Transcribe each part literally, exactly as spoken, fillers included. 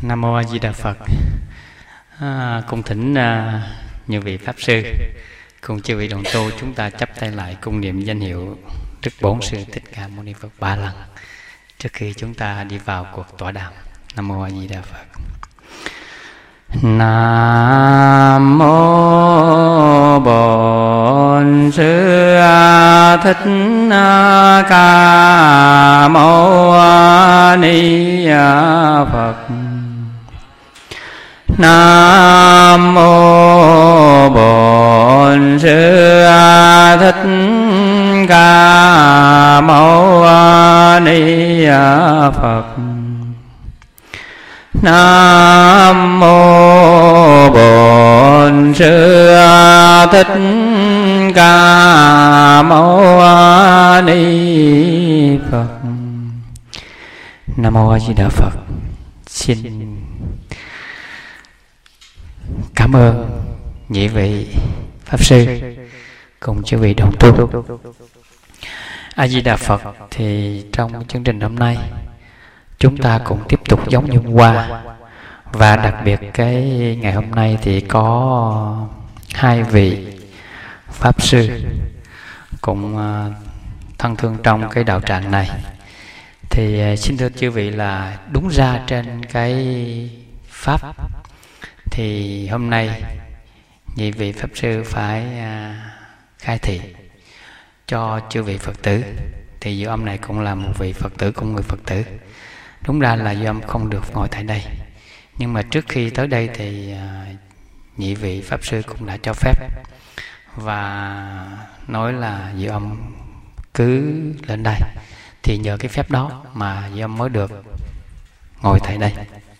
Nam Mô A Di Đà Phật. À, cung thỉnh à, nhiều vị Pháp Sư cùng chư vị đồng tu, chúng ta chắp tay lại cung niệm danh hiệu Đức Bổn Sư Thích Ca Mâu Ni Phật ba lần trước khi chúng ta đi vào cuộc tọa đàm. Nam Mô A Di Đà Phật. Nam Mô Bổn Sư Thích Ca Mâu Ni Phật. Nam Mô Bổn Sư Thích Ca Mâu Ni Phật. Nam Mô Bổn Sư Thích Ca Mâu Ni Phật. Nam Mô A Di Đà Phật. Xin cảm ơn nhị vị Pháp Sư cùng chư vị đồng tu. A Di Đà Phật. Thì trong chương trình hôm nay chúng ta cũng tiếp tục giống như hôm qua, và đặc biệt cái ngày hôm nay thì có hai vị Pháp Sư cũng thân thương trong cái đạo tràng này. Thì xin thưa chư vị là đúng ra trên cái Pháp thì hôm nay nhị vị Pháp Sư phải khai thị cho chư vị Phật tử. Thì Diệu Âm này cũng là một vị Phật tử, cũng người Phật tử. Đúng ra là Diệu Âm không được ngồi tại đây, nhưng mà trước khi tới đây thì nhị vị Pháp Sư cũng đã cho phép và nói là Diệu Âm cứ lên đây. Thì nhờ cái phép đó mà Diệu Âm mới được ngồi tại đây.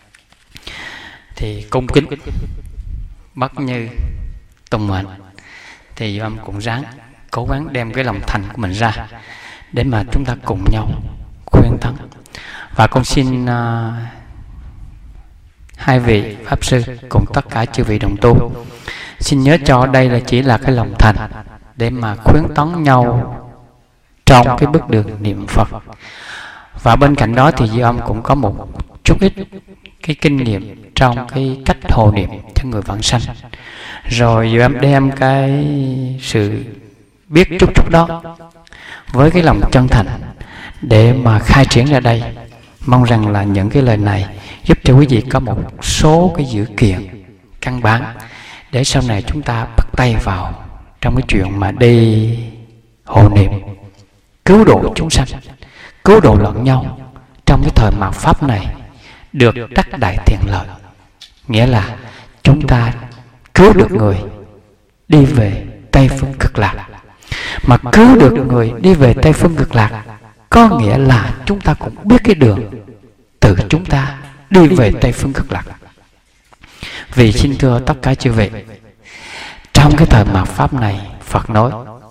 Thì cung kính bất như tùng mệnh, thì Diệu Âm cũng ráng cố gắng đem cái lòng thành của mình ra để mà chúng ta cùng nhau khuyên tấn. Và con xin uh, hai vị Pháp Sư cùng tất cả chư vị đồng tu xin nhớ cho đây là chỉ là cái lòng thành để mà khuyến tấn nhau trong cái bước đường niệm Phật. Và bên cạnh đó thì Diệu Âm cũng có một chút ít cái kinh nghiệm trong cái cách hộ niệm cho người vãng sanh. Rồi Diệu Âm đem cái sự biết chút chút đó với cái lòng chân thành để mà khai triển ra đây. Mong rằng là những cái lời này giúp cho quý vị có một số cái dữ kiện căn bản để sau này chúng ta bắt tay vào trong cái chuyện mà đi hộ niệm, cứu độ chúng sanh, cứu độ lẫn nhau trong cái thời mạt Pháp này được đắc đại thiện lợi. Nghĩa là chúng ta cứu được người đi về Tây Phương Cực Lạc. Mà cứu được người đi về Tây Phương Cực Lạc có nghĩa là chúng ta cũng biết cái đường từ chúng ta đi về Tây Phương Cực Lạc. Vì xin thưa tất cả chư vị, trong cái thời mạt Pháp này, Phật nói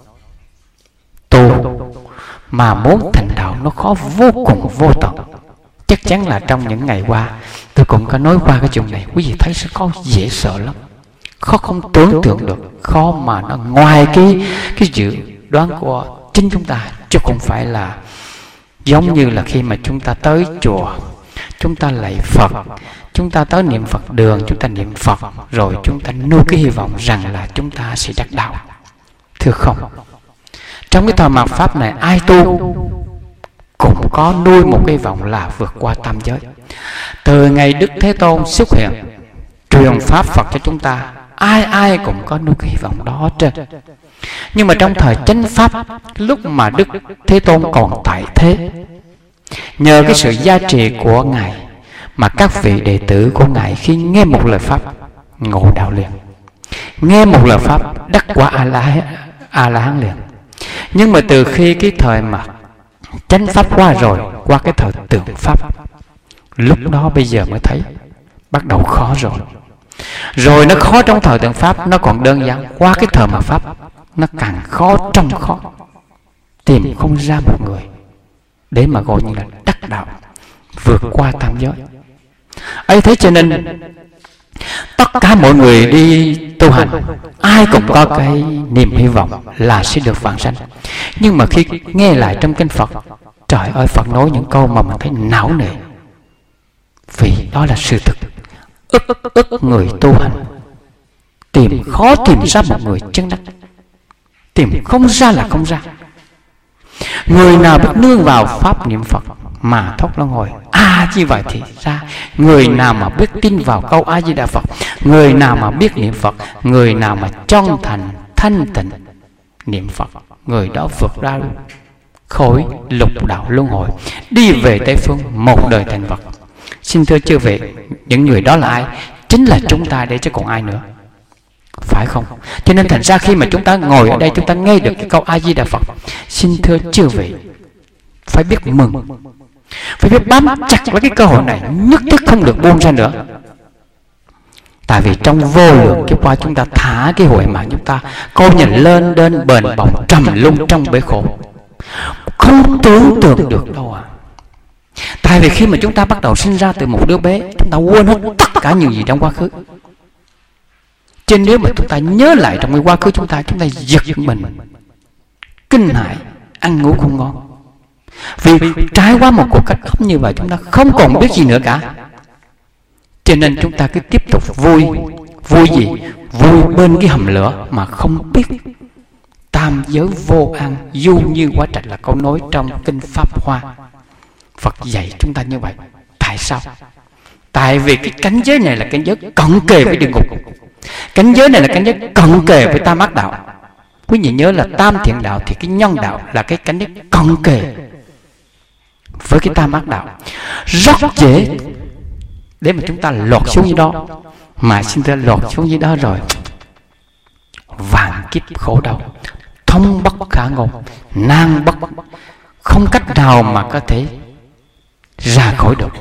tu mà muốn thành đạo nó khó vô cùng vô tận. Chắc chắn là trong những ngày qua tôi cũng có nói qua cái chuyện này, quý vị thấy sẽ có dễ sợ lắm, khó không tưởng tượng được, khó mà nó ngoài cái cái dự đoán của chính chúng ta, chứ không phải là giống như là khi mà chúng ta tới chùa, chúng ta lạy Phật, chúng ta tới niệm Phật đường, chúng ta niệm Phật rồi chúng ta nuôi cái hy vọng rằng là chúng ta sẽ đắc đạo. Thưa không, trong cái thời mạt Pháp này ai tu cũng có nuôi một cái vọng là vượt qua tam giới. Từ ngày Đức Thế Tôn xuất hiện truyền pháp Phật cho chúng ta, ai ai cũng có nuôi cái hy vọng đó trên. Nhưng mà trong thời chánh Pháp, lúc mà Đức Thế Tôn còn tại thế, nhờ cái sự gia trì của Ngài mà các vị đệ tử của Ngài khi nghe một lời Pháp ngộ đạo liền, nghe một lời Pháp đắc quả A-la-hán liền. Nhưng mà từ khi cái thời mà chánh Pháp qua rồi, qua cái thời tượng Pháp, lúc đó bây giờ mới thấy bắt đầu khó rồi. Rồi nó khó trong thời tượng Pháp, nó còn đơn giản, qua cái thời mà Pháp nó càng khó trong khó. Tìm không ra một người để mà gọi như là đắc đạo, vượt qua tam giới. ấy thế cho nên tất cả mọi người đi tu hành ai cũng có cái niềm hy vọng là sẽ được vãng sanh. Nhưng mà khi nghe lại trong kinh Phật, trời ơi, Phật nói những câu mà mình thấy não nề, vì đó là sự thực. ức ức người tu hành tìm khó tìm ra một người chân đắc, tìm không ra là không ra. Người nào biết nương vào pháp niệm Phật mà thoát luân hồi, à như vậy thì ra. Người nào mà biết tin vào câu A Di Đà Phật, người nào mà biết niệm Phật, người nào mà chân thành thanh tịnh niệm Phật, người đó vượt ra khỏi lục đạo luân hồi, đi về Tây Phương, một đời thành Phật. Xin thưa chư vị, những người đó là ai? Chính là chúng ta đây chứ còn ai nữa, phải không? Cho nên thành ra khi mà chúng ta ngồi ở đây, chúng ta nghe được cái câu A Di Đà Phật, xin thưa chư vị, phải biết mừng, phải biết bám chặt lấy cái cơ hội này, nhất thiết không được buông ra nữa. Tại vì trong vô lượng kiếp qua chúng ta thả cái huệ mạng chúng ta, coi nhìn lên đến bền bồng trầm lung trong bể khổ, không tưởng tượng được đâu à. Tại vì khi mà chúng ta bắt đầu sinh ra từ một đứa bé, chúng ta quên hết tất cả những gì trong quá khứ. Cho nên nếu mà chúng ta nhớ lại trong cái quá khứ chúng ta, chúng ta giật mình, kinh hãi, ăn ngủ không ngon. Vì trải qua một cuộc cách khóc như vậy, chúng ta không còn biết gì nữa cả. Cho nên chúng ta cứ tiếp tục vui. Vui gì? Vui bên cái hầm lửa mà không biết. Tam giới vô an, du như quả trạch là câu nói trong Kinh Pháp Hoa. Phật dạy chúng ta như vậy. Tại sao? Tại vì cái cảnh giới này là cảnh giới cận kề với địa ngục. Cảnh giới này là cảnh giới cận kề với tam ác đạo. Quý vị nhớ là tam thiện đạo thì cái nhân đạo là cái cảnh giới cận kề với cái tam ác đạo. Rất dễ để mà chúng ta lọt xuống như đó. Mà xin ta lọt xuống như đó rồi, vạn kiếp khổ đau, thông bất khả ngôn, nan bất, không cách nào mà có thể ra khỏi được.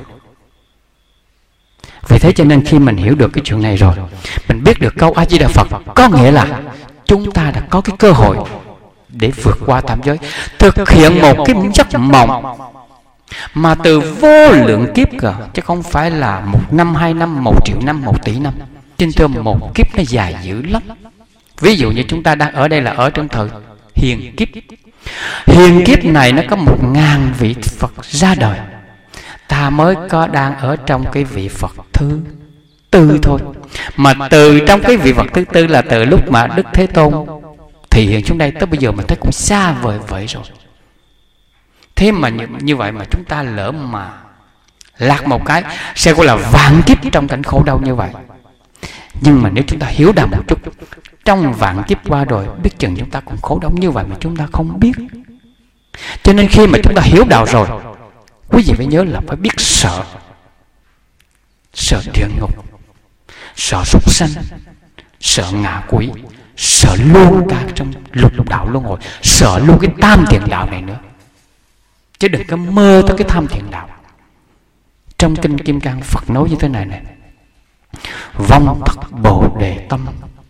Vì thế cho nên khi mình hiểu được cái chuyện này rồi, mình biết được câu A Di Đà Phật, có nghĩa là chúng ta đã có cái cơ hội để vượt qua tam giới, thực hiện một cái giấc mộng mà từ vô lượng kiếp cơ, chứ không phải là một năm, hai năm, một triệu năm, một tỷ năm. Trên thưa một kiếp nó dài dữ lắm. Ví dụ như chúng ta đang ở đây là ở trong thời hiền kiếp. Hiền kiếp này nó có một ngàn vị Phật ra đời, ta mới có đang ở trong cái vị Phật thứ tư thôi. Mà từ trong cái vị Phật thứ tư là từ lúc mà Đức Thế Tôn thì hiện xuống đây tới bây giờ mình thấy cũng xa vời vậy rồi. Thế mà như, như vậy mà chúng ta lỡ mà lạc một cái sẽ gọi là vạn kiếp trong cảnh khổ đau như vậy. Nhưng mà nếu chúng ta hiểu đạo một chút, trong vạn kiếp qua rồi, biết chừng chúng ta cũng khổ đau như vậy mà chúng ta không biết. Cho nên khi mà chúng ta hiểu đạo rồi, quý vị phải nhớ là phải biết sợ. Sợ địa ngục, sợ súc sanh, sợ ngạ quỷ, sợ luôn cả trong lục đạo luân hồi, sợ luôn cái tam thiện đạo này nữa. Chứ đừng có mơ tới cái tham thiện đạo. Trong Kinh Kim Cang Phật nói như thế này này: vong thất bồ đề tâm,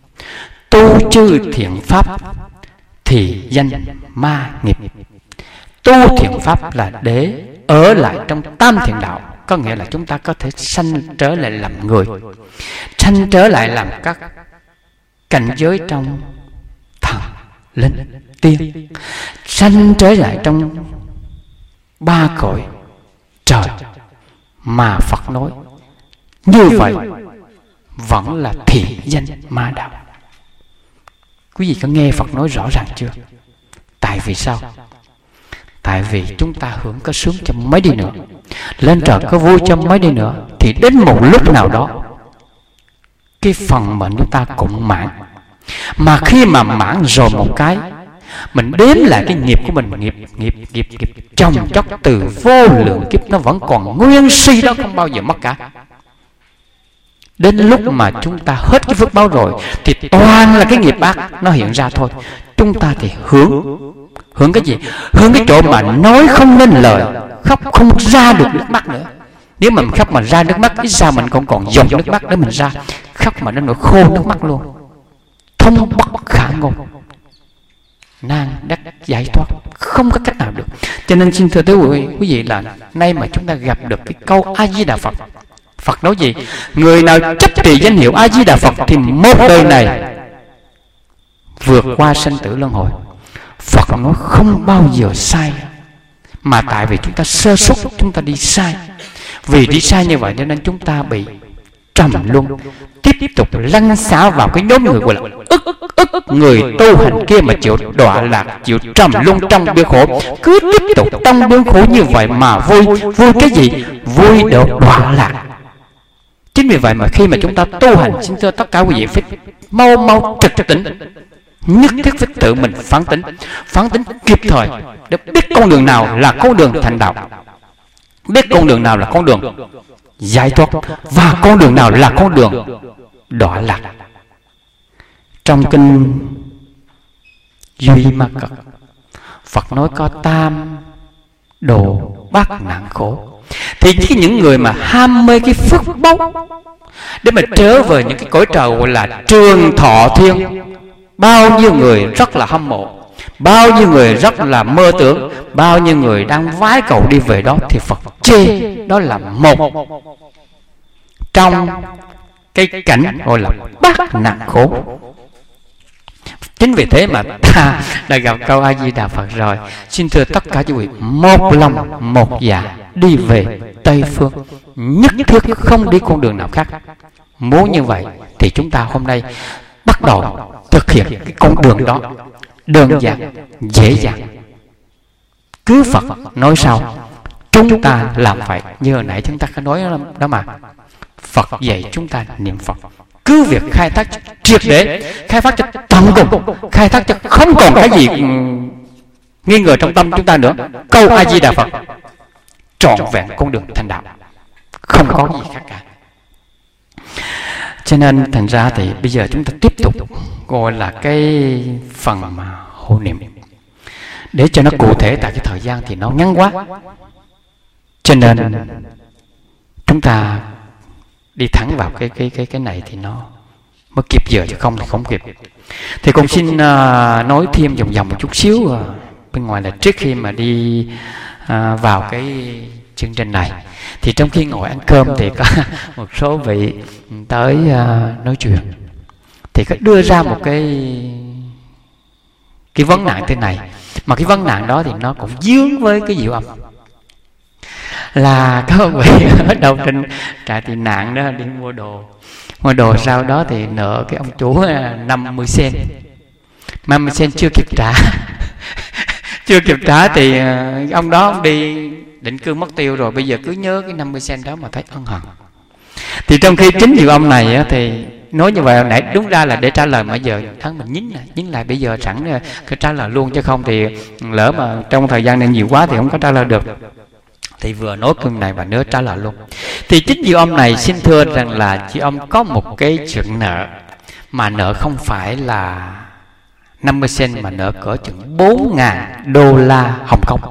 tu chư thiện pháp thì danh ma nghiệp. Tu thiện pháp là để ở lại trong tam thiện đạo, có nghĩa là chúng ta có thể sanh trở lại làm người, sanh trở lại làm các cảnh giới trong thần, linh, tiên, sanh trở lại trong ba cõi trời. Mà Phật nói như vậy vẫn là thiện danh ma đạo. Quý vị có nghe Phật nói rõ ràng chưa? Tại vì sao? Tại vì chúng ta hưởng có sướng cho mấy đi nữa, lên trời có vui cho mấy đi nữa, thì đến một lúc nào đó cái phần mệnh chúng ta cũng mãn. Mà khi mà mãn rồi một cái, mình đếm lại cái nghiệp của mình, nghiệp nghiệp nghiệp nghiệp chồng chóc từ vô lượng kiếp, nó vẫn còn nguyên si đó, không bao giờ mất cả. Đến lúc mà chúng ta hết cái phước báo rồi thì toàn là cái nghiệp ác nó hiện ra thôi. Chúng ta thì hưởng hưởng cái gì? Hưởng cái chỗ mà nói không nên lời, khóc không ra được nước mắt nữa. Nếu mà mình khóc mà ra nước mắt, ít sao mình còn còn dòng nước mắt để mình ra. Khóc mà nó nổi khô nước mắt luôn, thông bất khả ngôn, nan đắc giải thoát, không có cách nào được. Cho nên xin thưa quý vị là nay mà chúng ta gặp được cái câu A Di Đà Phật, Phật nói gì? Người nào chấp trì danh hiệu A Di Đà Phật thì một đời này vượt qua sanh tử luân hồi. Phật nói không bao giờ sai. Mà tại vì chúng ta sơ suất, chúng ta đi sai. Vì đi sai như vậy nên chúng ta bị trầm luân, tiếp tục lăn xả vào cái nhóm người gọi là ức ức người tu hành kia mà chịu đọa lạc, chịu trầm luân trong biển khổ, cứ tiếp tục trong biển khổ như vậy mà vui. Vui cái gì? Vui được đọa lạc. Chính vì vậy mà khi mà chúng ta tu hành, xin thưa tất cả quý vị phải mau mau trực tỉnh, nhất thiết phải tự mình phán tính, phán tính kịp thời để biết con đường nào là con đường thành đạo, biết con đường nào là con đường giải thoát, và con đường nào là con đường đọa lạc. Trong kinh Duy Ma Cật, Phật nói có tam đồ bát nạn khổ. Thì những người mà ham mê cái phước báu để mà trở về những cái cõi trời gọi là trường thọ thiên, bao nhiêu người rất là hâm mộ, bao nhiêu người rất là mơ tưởng, bao nhiêu người đang vái cầu đi về đó, thì Phật chê đó là một trong cái cảnh gọi là bát nạn khổ. Chính vì thế mà ta đã gặp câu A Di Đà Phật rồi. Xin thưa tất cả quý vị, một lòng một dạ đi về Tây Phương, nhất thiết không đi con đường nào khác. Muốn như vậy thì chúng ta hôm nay bắt đầu thực hiện cái con đường đó, đơn giản, dễ dàng. Cứ Phật nói sao chúng ta làm vậy. Như hồi nãy chúng ta có nói đó mà, Phật dạy chúng ta niệm Phật, cứ việc khai thác triệt để, khai phát cho tận cùng, khai thác cho không còn cái gì nghi ngờ trong tâm chúng ta nữa. Câu A Di Đà Phật trọn vẹn con đường thành đạo, không có gì khác cả. Cho nên thành ra thì bây giờ chúng ta tiếp tục gọi là cái phần mà hộ niệm, để cho nó cụ thể, tại cái thời gian thì nó ngắn quá, cho nên chúng ta đi thẳng vào cái cái cái cái này thì nó mới kịp giờ, chứ không thì không kịp. Thì con xin uh, nói thêm vòng vòng một chút xíu uh, bên ngoài, là trước khi mà đi uh, vào cái chương trình này, thì trong khi ngồi ăn cơm thì có một số vị tới uh, nói chuyện, thì có đưa ra một cái cái vấn nạn thế này, mà cái vấn nạn đó thì nó cũng dướng với cái diệu âm. Là có vị ở đâu trên trại tị nạn đó đi mua đồ, mua đồ sau đó thì nợ cái ông chủ năm mươi sen, năm mươi sen chưa kịp trả chưa kịp trả thì ông đó ông đi định cư mất tiêu rồi, bây giờ cứ nhớ cái năm mươi sen đó mà thấy ân hận. Thì trong khi chính diệu âm này thì nói như vậy hồi nãy, đúng ra là để trả lời, mà giờ thắng mình nhín lại, nhín lại bây giờ sẵn cứ trả lời luôn, chứ không thì lỡ mà trong thời gian này nhiều quá thì không có trả lời được. Thì vừa nói cưng này và nữa trả lời luôn. Thì chính diệu âm này xin thưa rằng là chị ông có một cái chuyện nợ, mà nợ không phải là năm mươi sen, mà nợ cỡ chừng bốn ngàn đô la Hồng Kông.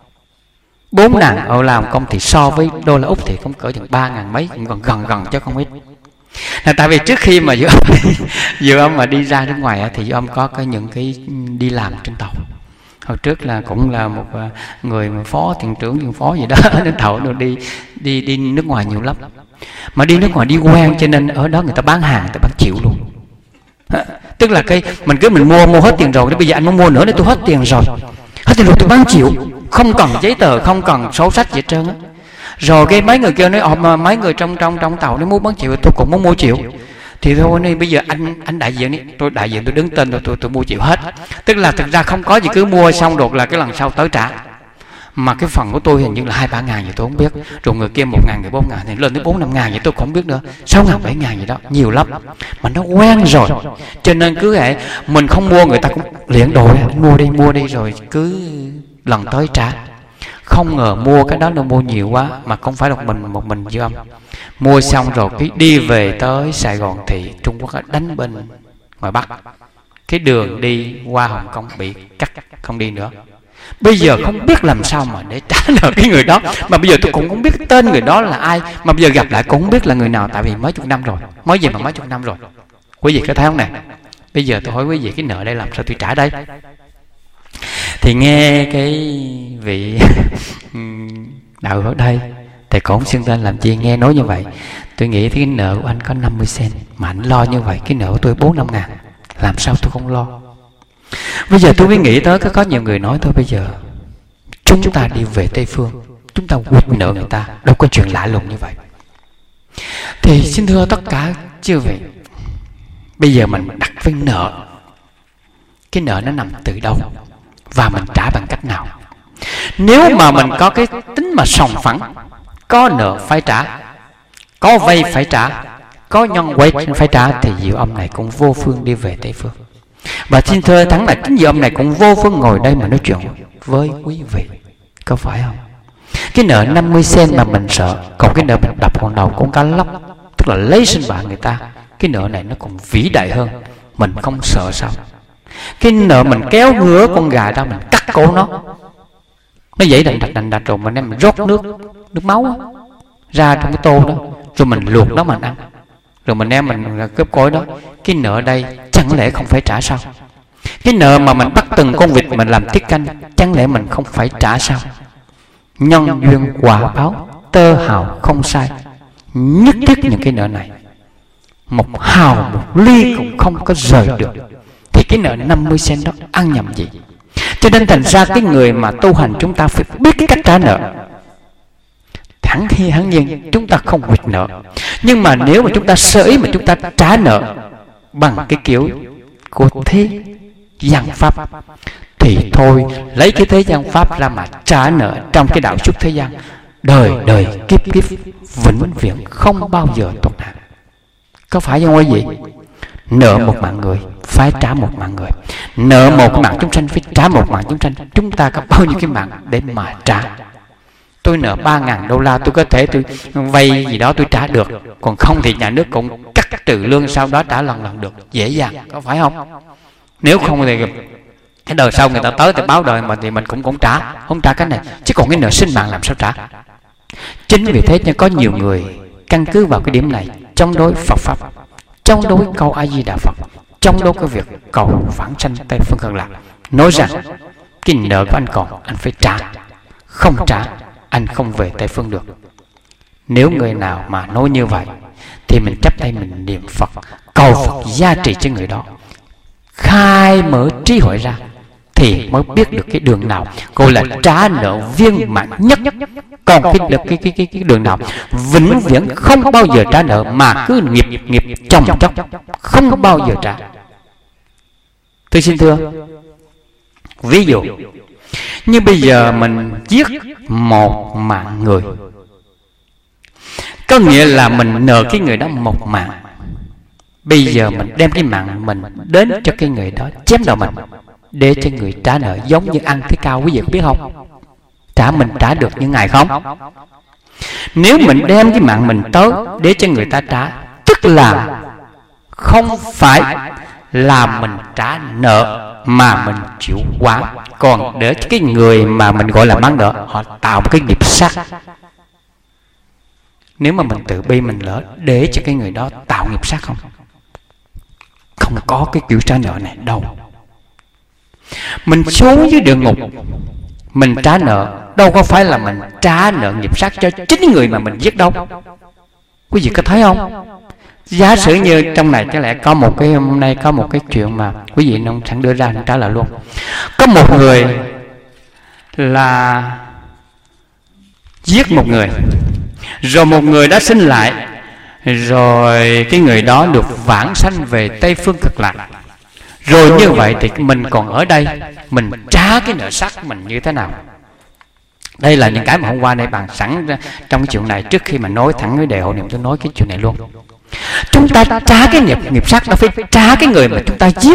Bốn ngàn đô la Hồng Kông thì so với đô la Úc thì cũng cỡ chừng ba ngàn mấy, cũng gần gần gần chứ không ít. Là tại vì trước khi mà diệu âm, diệu âm mà đi ra nước ngoài thì diệu âm có cái những cái đi làm trên tàu. Hồi trước là cũng là một người mà phó thuyền trưởng, viên phó gì đó đến thầu rồi đi đi đi nước ngoài nhiều lắm, mà đi nước ngoài đi quen, cho nên ở đó người ta bán hàng, người ta bán chịu luôn. Tức là cái mình cứ mình mua mua hết tiền rồi, bây giờ anh muốn mua nữa để tôi hết tiền rồi, hết tiền rồi tôi bán chịu, không cần giấy tờ, không cần sổ sách gì hết trơn á. Rồi cái mấy người kia nói, họ mà mấy người trong trong trong tàu nó muốn bán chịu, tôi cũng muốn mua chịu. Thì thôi này, bây giờ anh anh đại diện đi, tôi đại diện tôi đứng tên tôi tôi, tôi mua chịu hết. Tức là thực ra không có gì, cứ mua xong rồi là cái lần sau tới trả. Mà cái phần của tôi hình như là hai ba ngàn gì tôi không biết, rồi người kia một ngàn, người bốn ngàn, thì lên tới bốn năm ngàn gì tôi không biết nữa, sáu ngàn bảy ngàn gì đó, nhiều lắm. Mà nó quen rồi, cho nên cứ hệ mình không mua người ta cũng liền đồ mua đi mua đi rồi cứ lần tới trả. Không ngờ mua cái đó nó mua nhiều quá, mà không phải một mình một mình dư âm. Mua xong rồi cái đi về tới Sài Gòn thì Trung Quốc đánh bên ngoài Bắc, cái đường đi qua Hồng Kông bị cắt, không đi nữa. Bây giờ không biết làm sao mà để trả nợ cái người đó, mà bây giờ tôi cũng không biết tên người đó là ai, mà bây giờ gặp lại cũng không biết là người nào, tại vì mấy chục năm rồi, mới gì mà mấy chục năm rồi. Quý vị có thấy không nè? Bây giờ tôi hỏi quý vị, cái nợ đây làm sao tôi trả đây? Thì nghe cái vị đạo ở đây thì cũng xưng tên làm chi, nghe nói như vậy tôi nghĩ cái nợ của anh có năm mươi sen, mà anh lo như vậy, cái nợ của tôi bốn năm ngàn, làm sao tôi không lo? Bây giờ tôi mới nghĩ tới, có, có nhiều người nói thôi, bây giờ chúng ta đi về Tây Phương, chúng ta quỵt nợ người ta, đâu có chuyện lạ lùng như vậy. Thì xin thưa tất cả chư vị, bây giờ mình đặt với nợ. Cái nợ nó nằm từ đâu và mình trả bằng cách nào? Nếu mà mình có cái tính mà sòng phẳng, có nợ phải trả, có vay phải trả, có nhân quay phải trả, thì Diệu Âm này cũng vô phương đi về Tây Phương. Và xin thưa thắng là chính Diệu Âm này cũng vô phương ngồi đây mà nói chuyện với quý vị, có phải không? Cái nợ năm mươi sen mà mình sợ, còn cái nợ mình đập con đầu con cá lóc, tức là lấy sinh mạng người ta, cái nợ này nó còn vĩ đại hơn. Mình không sợ sao? Cái nợ mình kéo ngứa con gà ra, mình cắt cổ nó, nó dậy đành đạch đành đạch, rồi mình đem mình rót nước nước máu ra trong cái tô đó, rồi mình luộc nó mình ăn, rồi mình đem mình cướp cối đó. Cái nợ đây chẳng lẽ không phải trả sao? Cái nợ mà mình bắt từng con vịt mình làm tiết canh, chẳng lẽ mình không phải trả sao? Nhân duyên quả báo, tơ hào không sai. Nhất thiết những cái nợ này, một hào một ly cũng không có rời được. Thì cái nợ năm mươi sen đó ăn nhầm gì? Cho nên thành ra cái người mà tu hành chúng ta phải biết cái cách trả nợ. Hẳn khi hẳn nhiên chúng ta không quỵt nợ, nhưng mà nếu mà chúng ta sở ý mà chúng ta trả nợ bằng cái kiểu của thế gian pháp, thì thôi lấy cái thế gian pháp ra mà trả nợ trong cái đạo xuất thế gian, đời đời kiếp kiếp vĩnh viễn không bao giờ tổn nạn. Có phải không quý vị? Nợ một mạng người phải trả một mạng người, nợ một mạng chúng sanh phải trả một mạng chúng sanh. Chúng ta có bao nhiêu cái mạng để mà trả? Tôi nợ ba ngàn đô la, tôi có thể tôi vay gì đó tôi trả được, còn không thì nhà nước cũng cắt trừ lương, sau đó trả lần lần được, dễ dàng, có phải không? Nếu không thì cái đời sau người ta tới thì báo đời mà thì mình cũng cũng trả, không trả cái này, chứ còn cái nợ sinh mạng làm sao trả? Chính vì thế nên có nhiều người căn cứ vào cái điểm này chống đối Phật pháp, chống đối câu A Di Đà Phật, chống đối cái việc cầu vãng sanh Tây Phương Cực Lạc, nói rằng cái nợ của anh còn, anh phải trả, không trả anh không về Tây Phương được. Nếu người nào mà nói như vậy thì mình chắp tay mình niệm Phật, cầu Phật gia trì cho người đó, khai mở trí huệ ra, thì mới biết được cái đường nào gọi là trả nợ viên mãn nhất. Còn cái, cái, cái, cái, cái đường nào vĩnh viễn không bao giờ trả nợ, mà cứ nghiệp nghiệp chồng chóc không bao giờ trả. Tôi xin thưa, ví dụ như bây giờ mình giết một mạng người, có nghĩa là mình nợ cái người đó một mạng. Bây giờ mình đem cái mạng mình đến cho cái người đó chém đầu mình, để cho người trả nợ, giống như ăn thế cao. Quý vị có biết không? Trả mình trả được như ngày không? Nếu mình đem cái mạng mình tới để cho người ta trả, tức là không phải là mình trả nợ mà mình chịu quả. Còn để cái người mà mình gọi là bán nợ, họ tạo một cái nghiệp sát. Nếu mà mình tự bi mình lỡ để cho cái người đó tạo nghiệp sát không? Không có cái kiểu trả nợ này đâu. Mình xuống dưới địa ngục mình trả nợ, đâu có phải là mình trả nợ nghiệp sát cho chính người mà mình giết đâu. Quý vị có thấy không? Giả sử như trong này có lẽ có một cái, hôm nay có một cái chuyện mà quý vị nông sẵn đưa ra trả lời luôn. Có một người là giết một người, rồi một người đã sinh lại, rồi cái người đó được vãng sanh về Tây Phương Cực Lạc. Rồi như vậy thì mình còn ở đây, mình trả cái nợ sát mình như thế nào? Đây là những cái mà hôm qua đây bàn sẵn trong cái chuyện này. Trước khi mà nói thẳng với đề hội niệm, tôi nói cái chuyện này luôn. Chúng ta trả cái nghiệp nghiệp sát đó, phải trả cái người mà chúng ta giết.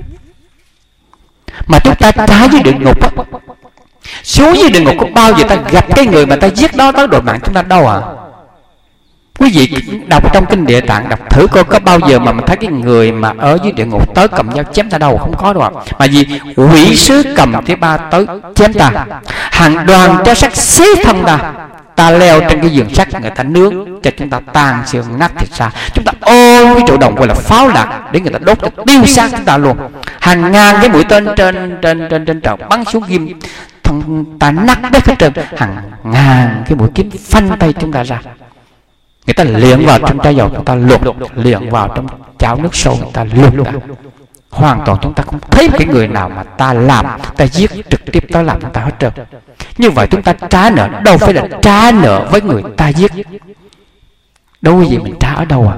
Mà chúng ta trả với địa ngục á, xuống dưới địa ngục có bao giờ ta gặp cái người mà ta giết đó tới đội mạng chúng ta đâu à? Quý vị đọc trong kinh Địa Tạng, đọc thử coi có bao giờ mà mình thấy cái người mà ở dưới địa ngục tới cầm dao chém ta đâu? Không có đâu ạ. À. Mà vì quỷ sứ cầm thứ ba tới chém ta, hàng đoàn cho sắt xé thân ta, ta leo trên cái giường sắt, người ta nướng cho chúng ta tan xương nát thịt ra, chúng ta ôm cái chỗ đồng gọi là pháo lạc để người ta đốt, tiêu xác chúng ta luôn. Hàng ngàn cái mũi tên trên trên trên trên trời bắn xuống ghim thân ta nát đất hết trơn, hàng ngàn cái mũi kiếm phanh tay chúng ta ra. Người ta liệng vào trong chai dầu, chúng ta luộc, liệng vào trong cháo nước sôi, người ta luộc ra. Hoàn toàn chúng ta không thấy cái người nào mà ta làm, ta giết trực tiếp tới làm chúng ta hết trơn. Như vậy chúng ta trả nợ đâu phải là trả nợ với người ta giết. Đâu quý vị, mình trả ở đâu à?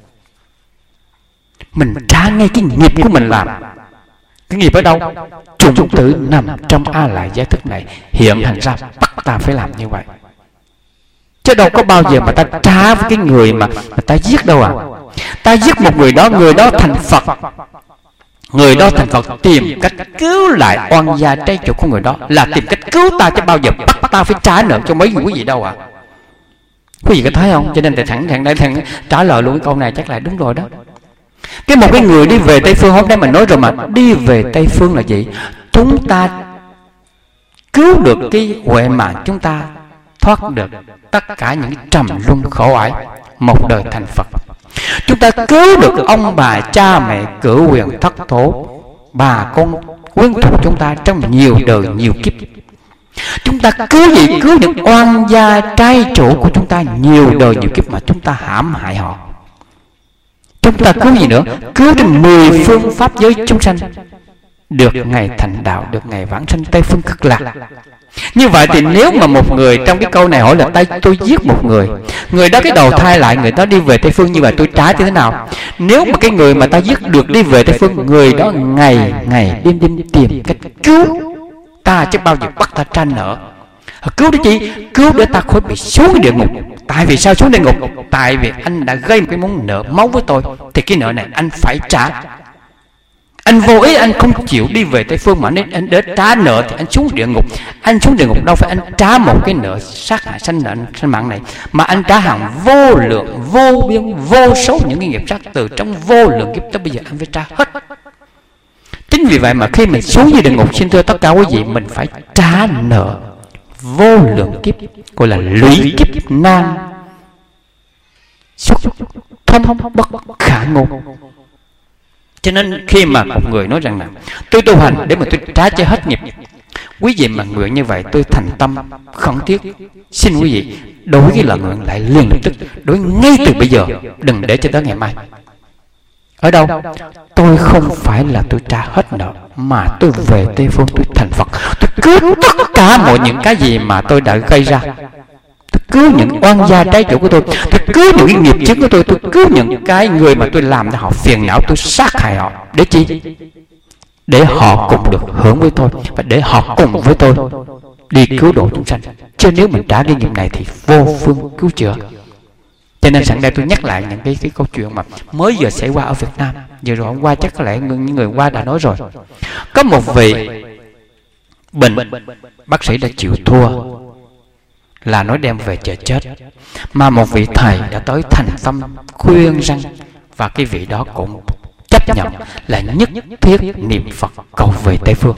Mình trả ngay cái nghiệp của mình làm. Cái nghiệp ở đâu? Chủng tử nằm trong A Lại Gia Thức này hiện thành ra bắt ta phải làm như vậy. Chứ đâu có bao giờ mà ta trả với cái người mà, mà ta giết đâu à. Ta giết một người đó, người đó thành Phật. Người đó thành Phật tìm cách cứu lại oan gia trái chủ của người đó, là tìm cách cứu ta, chứ bao giờ bắt ta phải trả nợ cho mấy người quý vị đâu à. Quý vị có thấy không? Cho nên thầy thẳng thẳng đây thằng trả lời luôn cái câu này chắc là đúng rồi đó. Cái một cái người đi về Tây Phương, hôm nay mình nói rồi mà, đi về Tây Phương là gì? Chúng ta cứu được cái huệ mạng, chúng ta thoát được tất cả những trầm luân khổ ải, một đời thành Phật. Chúng ta cứu được ông bà cha mẹ cửu quyền thất thổ, bà con quyến thuộc chúng ta trong nhiều đời nhiều kiếp. Chúng ta cứu gì? Cứu những oan gia trai chủ của chúng ta nhiều đời nhiều kiếp mà chúng ta hãm hại họ. Chúng ta cứu gì nữa? Cứu trên mười phương pháp giới chúng sanh được ngày thành đạo, được ngày vãng sanh Tây Phương Cực Lạc. Như vậy thì nếu mà một người trong cái câu này hỏi là tay tôi giết một người, người đó cái đầu thai lại, người đó đi về Tây Phương, như vậy tôi trả như thế nào? Nếu mà cái người mà ta giết được đi về Tây Phương, người đó ngày ngày đêm đêm tìm cách cứu ta, chứ bao giờ bắt ta trả nợ. Cứu để chi? Cứu để ta khỏi bị xuống địa ngục. Tại vì sao xuống địa ngục? Tại vì anh đã gây một cái món nợ máu với tôi, thì cái nợ này anh phải trả. Anh vô ý anh không chịu đi về Tây Phương, mà nên anh để trả nợ thì anh xuống địa ngục. Anh xuống địa ngục đâu phải anh trả một cái nợ sát hại sanh nợ sanh mạng này, mà anh trả hàng vô lượng, vô biên, vô số những cái nghiệp sát từ trong vô lượng kiếp tới bây giờ anh phải trả hết. Chính vì vậy mà khi mình xuống dưới địa ngục, xin thưa tất cả quý vị, mình phải trả nợ vô lượng kiếp, gọi là lũy kiếp nan xuất thâm bất khả ngôn. Cho nên khi mà một người nói rằng là tôi tu hành để mà tôi trả cho hết nghiệp, quý vị mà nguyện như vậy, tôi thành tâm khẩn thiết xin quý vị đối cái lời nguyện lại liền lập tức, đối ngay từ bây giờ, đừng để cho tới ngày mai. Ở đâu? Tôi không phải là tôi trả hết nợ, mà tôi về Tây Phương, tôi thành Phật, tôi cứu tất cả mọi những cái gì mà tôi đã gây ra. Tôi cứu những oan gia trái chủ của tôi, tôi cứu những cái nghiệp chướng của tôi, tôi cứu những cái người mà tôi làm cho họ phiền não, tôi sát hại họ. Để chi? Để họ cùng được hưởng với tôi, và để họ cùng với tôi đi cứu độ chúng sanh. Chứ nếu mình trả cái nghiệp này thì vô phương cứu chữa. Cho nên sẵn đây tôi nhắc lại những cái, cái câu chuyện mà mới giờ xảy qua ở Việt Nam. Vừa rồi hôm qua chắc có lẽ những người qua đã nói rồi. Có một vị bệnh, bác sĩ đã chịu thua, là nói đem về chờ chết, mà một vị thầy đã tới thành tâm khuyên rằng, và cái vị đó cũng chấp nhận là nhất thiết niệm Phật cầu về Tây Phương.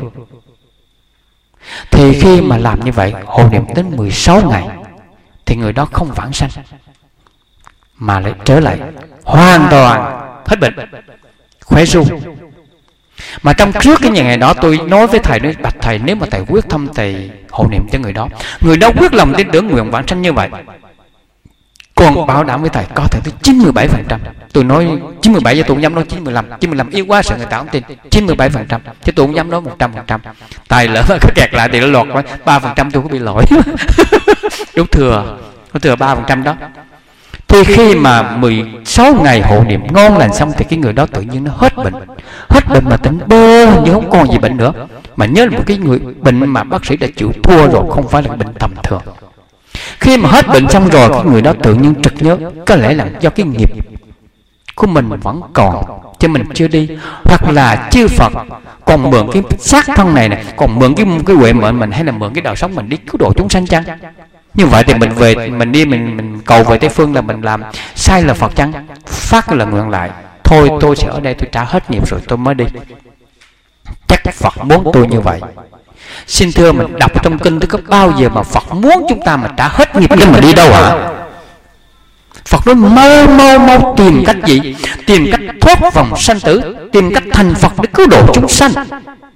Thì khi mà làm như vậy, hộ niệm đến mười sáu ngày, thì người đó không vãng sanh, mà lại trở lại hoàn toàn hết bệnh, khỏe ru. Mà trong trước cái ngày đó tôi nói với thầy, nói bạch thầy, nếu mà thầy quyết tâm thầy hộ niệm cho người đó, người đó quyết lòng tin tưởng nguyện vãng sanh như vậy, còn bảo đảm với thầy có thể tới chín mươi bảy phần trăm. Tôi nói chín mươi bảy cho tôi không dám nói chín mươi lăm, chín mươi lăm yếu quá sợ người ta không tin. Chín mươi bảy phần trăm chứ tôi không dám nói một trăm phần trăm. Tài lỡ mà có kẹt lại thì nó lọt quá, ba phần trăm tôi có bị lỗi. Đúng thừa, có thừa ba phần trăm đó. Thì khi mà mười sáu ngày hộ niệm ngon lành xong, thì cái người đó tự nhiên nó hết bệnh. Hết bệnh mà tỉnh bơ như không còn gì bệnh nữa. Mà nhớ là một cái người bệnh mà bác sĩ đã chịu thua rồi, không phải là bệnh tầm thường. Khi mà hết bệnh xong rồi, cái người đó tự nhiên trực nhớ, có lẽ là do cái nghiệp của mình vẫn còn, chứ mình chưa đi. Hoặc là chư Phật còn mượn cái xác thân này này, còn mượn cái cái huệ mệnh mình, hay là mượn cái đời sống mình đi cứu độ chúng sanh chăng? Như vậy thì mình về, mình đi mình mình cầu về Tây Phương là mình làm sai là Phật chăng? Phát cái lời nguyện lại, thôi tôi sẽ ở đây tôi trả hết nghiệp rồi tôi mới đi. Chắc Phật muốn tôi như vậy. Xin thưa, mình đọc trong kinh, có bao giờ mà Phật muốn chúng ta mà trả hết nghiệp nhưng mà đi đâu hả? Phật nói mau mau mau tìm cách gì? Tìm cách thoát vòng sanh tử, tìm cách thành Phật để cứu độ chúng sanh.